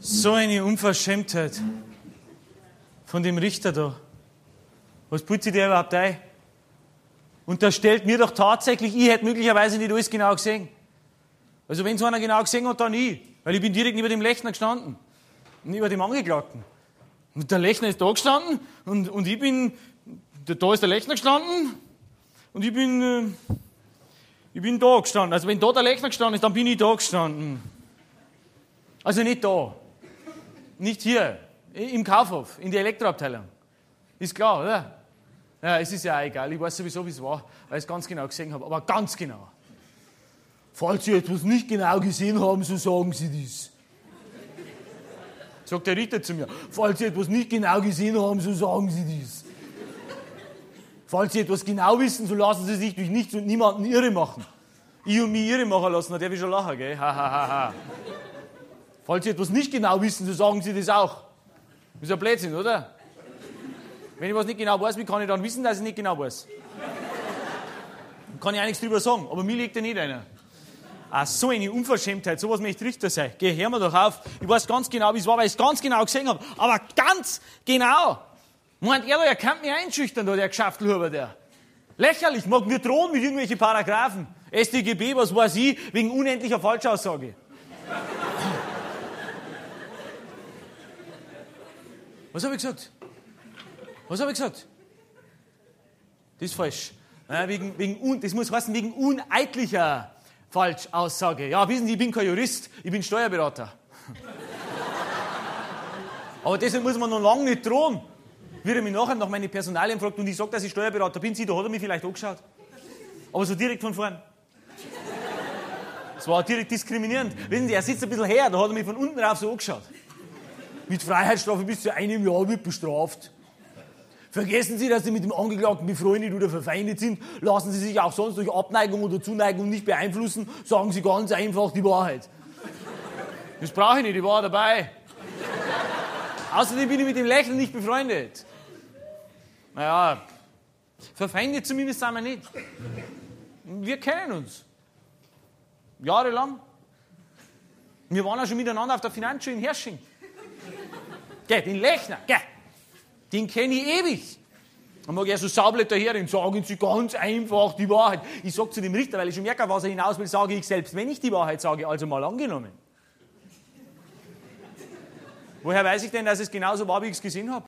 So eine Unverschämtheit von dem Richter da. Was putzt der überhaupt ein? Und da stellt mir doch tatsächlich, ich hätte möglicherweise nicht alles genau gesehen. Also wenn es einer genau gesehen hat, dann ich. Weil ich bin direkt neben dem Lechner gestanden. Und über dem Angeklagten. Und der Lechner ist da gestanden und ich bin, da ist der Lechner gestanden und ich bin da gestanden. Also wenn da der Lechner gestanden ist, dann bin ich da gestanden. Also nicht da. Nicht hier. Im Kaufhof, in der Elektroabteilung. Ist klar, oder? Ja, es ist ja auch egal. Ich weiß sowieso, wie es war, weil ich es ganz genau gesehen habe. Aber ganz genau. Falls Sie etwas nicht genau gesehen haben, so sagen Sie das. Sagt der Richter zu mir. Falls Sie etwas nicht genau gesehen haben, so sagen Sie das. Falls Sie etwas genau wissen, so lassen Sie sich durch nichts und niemanden irre machen. Ich und mich irre machen lassen, da darf ich schon lachen, gell? Ha, ha, ha, ha. Falls Sie etwas nicht genau wissen, so sagen Sie das auch. Das ist ein Blödsinn, oder? Wenn ich was nicht genau weiß, wie kann ich dann wissen, dass ich nicht genau weiß? Kann ich auch nichts drüber sagen, aber mir liegt ja nicht einer. Ah, so eine Unverschämtheit, sowas möchte Richter sein. Geh, hör mir doch auf. Ich weiß ganz genau, wie es war, weil ich es ganz genau gesehen habe. Aber ganz genau. Meint er da, er kann mich einschüchtern, da, der Geschäftelhuber, der. Lächerlich, mag mir drohen mit irgendwelchen Paragraphen. StGB, was weiß ich, wegen unendlicher Falschaussage. Was habe ich gesagt? Was habe ich gesagt? Das ist falsch. Das muss heißen, wegen uneidlicher Falschaussage. Ja, wissen Sie, ich bin kein Jurist, ich bin Steuerberater. Aber deshalb muss man noch lange nicht drohen. Wie er mich nachher nach meinen Personalien fragt und ich sage, dass ich Steuerberater bin, da hat er mich vielleicht angeschaut. Aber so direkt von vorn. Das war direkt diskriminierend. Wissen Sie, er sitzt ein bisschen her, da hat er mich von unten rauf so angeschaut. Mit Freiheitsstrafe bis zu einem Jahr wird bestraft. Vergessen Sie, dass Sie mit dem Angeklagten befreundet oder verfeindet sind. Lassen Sie sich auch sonst durch Abneigung oder Zuneigung nicht beeinflussen. Sagen Sie ganz einfach die Wahrheit. Das brauche ich nicht, ich war dabei. Außerdem bin ich mit dem Lächeln nicht befreundet. Naja, verfeindet zumindest sind wir nicht. Wir kennen uns. Jahrelang. Wir waren auch schon miteinander auf der Finanzschule in Hersching. Geh, den Lechner, geh. Den kenne ich ewig. Dann mag er so Saublätter her, den sagen Sie ganz einfach die Wahrheit. Ich sage zu dem Richter, weil ich schon merke, was er hinaus will, sage ich selbst, wenn ich die Wahrheit sage, also mal angenommen. Woher weiß ich denn, dass es genauso war, wie ich es gesehen habe?